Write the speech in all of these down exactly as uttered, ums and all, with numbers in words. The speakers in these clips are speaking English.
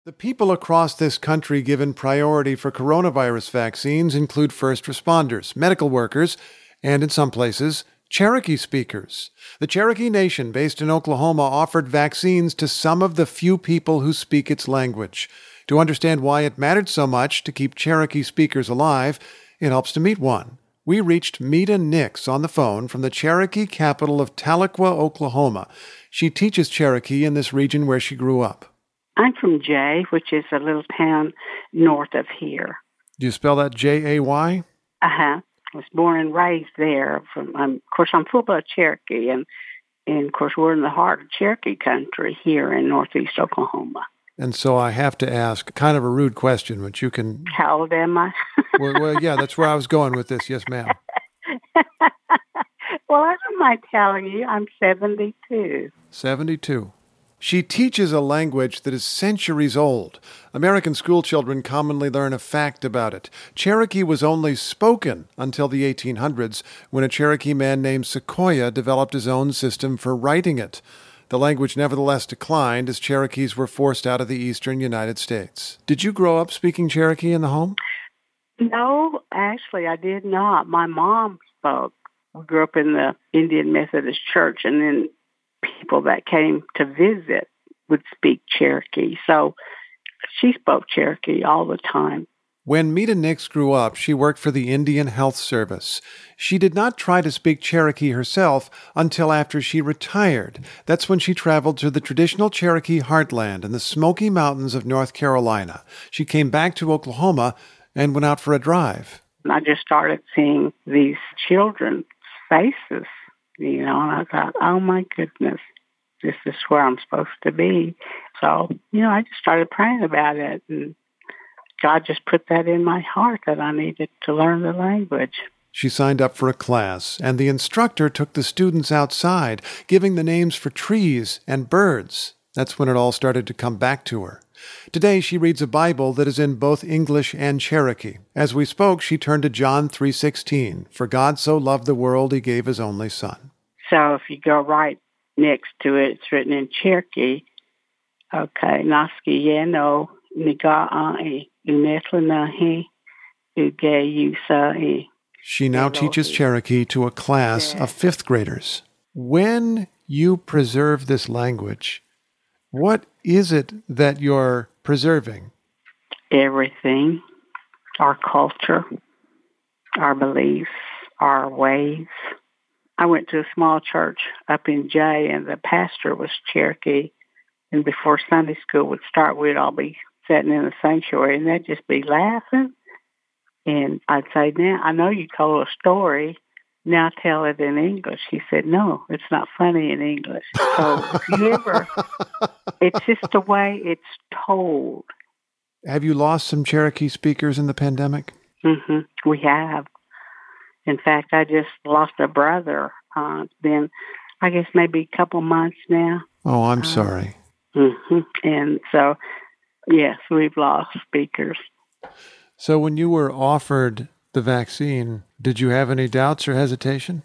The people across this country given priority for coronavirus vaccines include first responders, medical workers, and in some places, Cherokee speakers. The Cherokee Nation, based in Oklahoma, offered vaccines to some of the few people who speak its language. To understand why it mattered so much to keep Cherokee speakers alive, it helps to meet one. We reached Meta Nix on the phone from the Cherokee capital of Tahlequah, Oklahoma. She teaches Cherokee in this region where she grew up. I'm from Jay, which is a little town north of here. Do you spell that J A Y? Uh-huh. I was born and raised there. From, um, of course, I'm full-blood Cherokee, and, and, of course, we're in the heart of Cherokee country here in northeast Oklahoma. And so I have to ask kind of a rude question, which you can... How old am I? well, well, yeah, that's where I was going with this. Yes, ma'am. Well, I don't mind telling you, I'm seventy-two. seventy-two. She teaches a language that is centuries old. American schoolchildren commonly learn a fact about it. Cherokee was only spoken until the eighteen hundreds, when a Cherokee man named Sequoyah developed his own system for writing it. The language nevertheless declined as Cherokees were forced out of the eastern United States. Did you grow up speaking Cherokee in the home? No, actually, I did not. My mom spoke. We grew up in the Indian Methodist Church, and then people that came to visit would speak Cherokee. So she spoke Cherokee all the time. When Meta Nix grew up, she worked for the Indian Health Service. She did not try to speak Cherokee herself until after she retired. That's when she traveled to the traditional Cherokee heartland in the Smoky Mountains of North Carolina. She came back to Oklahoma and went out for a drive. I just started seeing these children's faces, you know, and I thought, oh my goodness, this is where I'm supposed to be. So, you know, I just started praying about it, and God just put that in my heart that I needed to learn the language. She signed up for a class, and the instructor took the students outside, giving the names for trees and birds. That's when it all started to come back to her. Today, she reads a Bible that is in both English and Cherokee. As we spoke, she turned to John three sixteen, "For God so loved the world, he gave his only son." So if you go right next to it, it's written in Cherokee. Okay, Naski Yeno, Niga'i, Unetlanahi, Uge Yusa'i. She now teaches Cherokee to a class of fifth graders. When you preserve this language, what is it that you're preserving? Everything. Our culture, our beliefs, our ways. I went to a small church up in Jay, and the pastor was Cherokee. And before Sunday school would start, we'd all be sitting in the sanctuary, and they'd just be laughing. And I'd say, now, I know you told a story. Now tell it in English. He said, no, it's not funny in English. So if you ever, it's just the way it's told. Have you lost some Cherokee speakers in the pandemic? Mm-hmm. We have. In fact, I just lost a brother. Uh, it's been, I guess, maybe a couple months now. Oh, I'm uh, sorry. Mm-hmm. And so, yes, we've lost speakers. So when you were offered the vaccine, did you have any doubts or hesitation?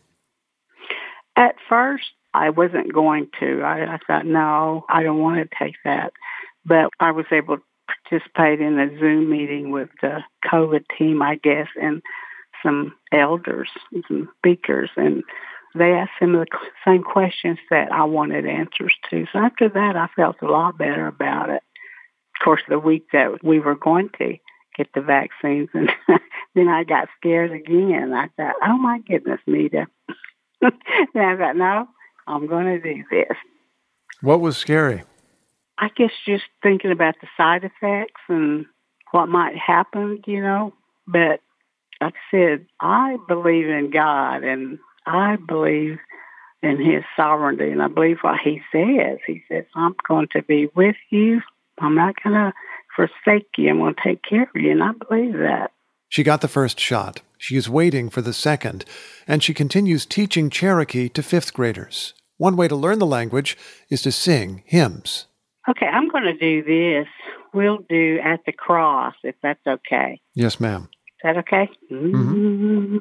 At first, I wasn't going to. I, I thought, no, I don't want to take that. But I was able to participate in a Zoom meeting with the COVID team, I guess, and some elders, some speakers, and they asked some of the same questions that I wanted answers to. So after that, I felt a lot better about it. Of course, the week that we were going to get the vaccines, and then I got scared again. I thought, oh my goodness, Meta. Then I thought, no, I'm going to do this. What was scary? I guess just thinking about the side effects and what might happen, you know. But like I said, I believe in God, and I believe in his sovereignty, and I believe what he says. He says, I'm going to be with you. I'm not going to forsake you. I'm going to take care of you, and I believe that. She got the first shot. She is waiting for the second, and she continues teaching Cherokee to fifth graders. One way to learn the language is to sing hymns. Okay, I'm going to do this. We'll do At the Cross, if that's okay. Yes, ma'am. Is that okay? Mm-hmm.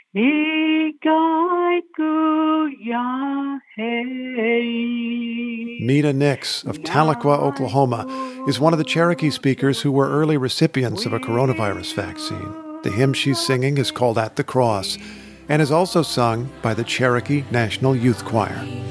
Meta Nix of Tahlequah, Oklahoma, is one of the Cherokee speakers who were early recipients of a coronavirus vaccine. The hymn she's singing is called At the Cross and is also sung by the Cherokee National Youth Choir.